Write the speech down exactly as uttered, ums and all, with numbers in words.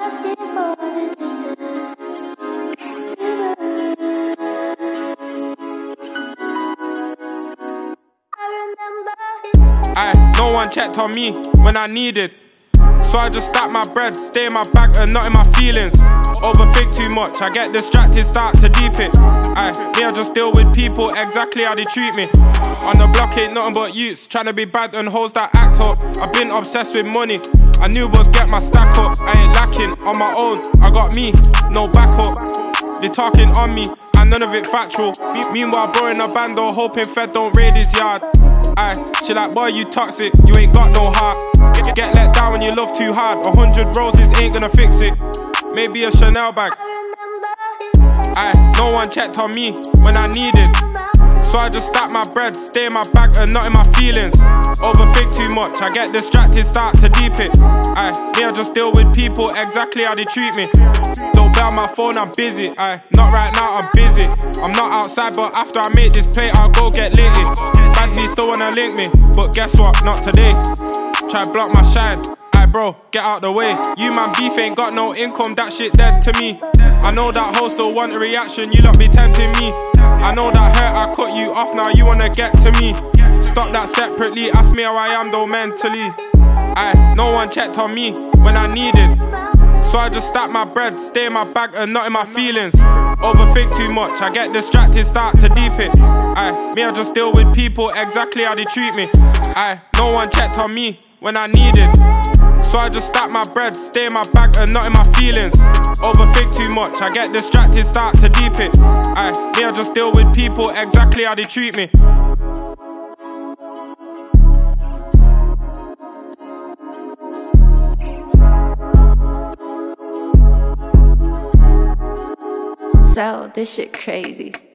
Aye, no one checked on me when I needed, so I just stack my bread, stay in my bag and not in my feelings. Overthink too much, I get distracted, start to deep it. Aye, me I just deal with people exactly how they treat me. On the block ain't nothing but youths, tryna be bad and hoes that act up. I've been obsessed with money, I knew would get my stack up. I ain't lacking on my own, I got me, no backup. They talking on me, and none of it factual. Me meanwhile blowing a bando, hoping Fed don't raid his yard. Aye, she like, boy, you toxic, you ain't got no heart. Get, get let down when you love too hard. A hundred roses ain't gonna fix it. Maybe a Chanel bag. Aye, no one checked on me when I needed, so I just stack my bread, stay in my bag and not in my feelings. Overthink too much, I get distracted, start to deep it. Aye, me I just deal with people exactly how they treat me. Don't bell my phone, I'm busy. Aye, not right now, I'm busy. I'm not outside, but after I make this plate, I'll go get litty. Bad me still wanna link me, but guess what, not today. Try block my shine. Aye bro, get out the way. You man beef ain't got no income, that shit dead to me. I know that hoe still want a reaction, you lot be tempting me. I know that hurt, I cut you off, now you wanna get to me. Stop that separately, ask me how I am though mentally. Aye, no one checked on me when I needed, so I just stack my bread, stay in my bag and not in my feelings. Overthink too much, I get distracted, start to deep it. Aye, me I just deal with people exactly how they treat me. Aye, no one checked on me when I needed, so I just stack my bread, stay in my bag and not in my feelings. Overthink too much, I get distracted, start to deep it. Aye, me I just deal with people exactly how they treat me. So, this shit crazy.